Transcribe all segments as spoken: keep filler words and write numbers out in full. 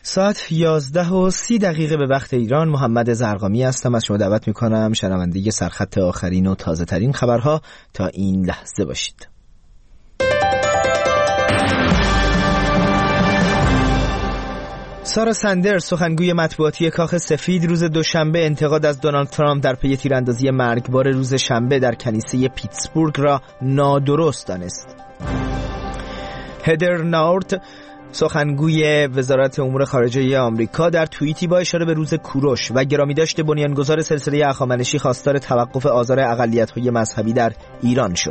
ساعت یازده و سی دقیقه به وقت ایران. محمد زرقامی هستم. از شما دعوت میکنم شنونده سرخط آخرین و تازه ترین خبرها تا این لحظه باشید. سارا سندرز، سخنگوی مطبوعاتی کاخ سفید، روز دوشنبه انتقاد از دونالد ترامپ در پی تیراندازی مرگبار روز شنبه در کنیسه پیتسبورگ را نادرست دانست. هدر ناورت، سخنگوی وزارت امور خارجه آمریکا، در توییتی با اشاره به روز کوروش و گرامیداشت بنیانگذار سلسله هخامنشی خواستار توقف آزار اقلیت‌های مذهبی در ایران شد.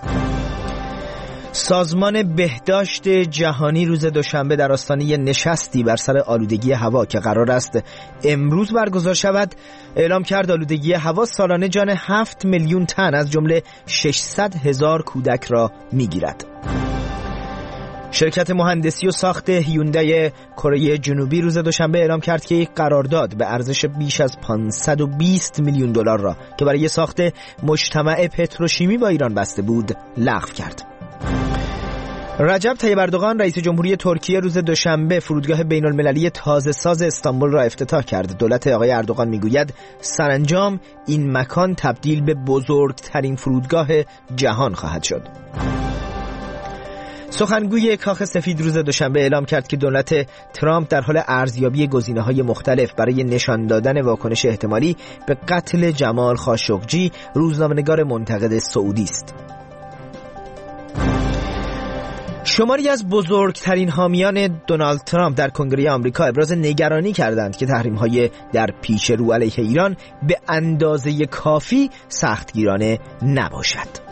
سازمان بهداشت جهانی روز دوشنبه در آستانه نشستی بر سر آلودگی هوا که قرار است امروز برگزار شود اعلام کرد آلودگی هوا سالانه جان هفت میلیون تن از جمله ششصد هزار کودک را میگیرد. شرکت مهندسی و ساخت هیوندای کره جنوبی روز دوشنبه اعلام کرد که یک قرارداد به ارزش بیش از پانصد و بیست میلیون دلار را که برای ساخت مجتمع پتروشیمی با ایران بسته بود لغو کرد. رجب طیب اردوغان، رئیس جمهوری ترکیه، روز دوشنبه فرودگاه بین المللی تازه ساز استانبول را افتتاح کرد. دولت آقای اردوغان میگوید سرانجام این مکان تبدیل به بزرگترین فرودگاه جهان خواهد شد. سخنگوی کاخ سفید روز دوشنبه اعلام کرد که دولت ترامپ در حال ارزیابی گزینه‌های مختلف برای نشان دادن واکنش احتمالی به قتل جمال خاشقجی، روزنامه‌نگار منتقد سعودی است. شماری از بزرگترین حامیان دونالد ترامپ در کنگره آمریکا ابراز نگرانی کردند که تحریم‌های در پیش رو علیه ایران به اندازه کافی سختگیرانه نباشد.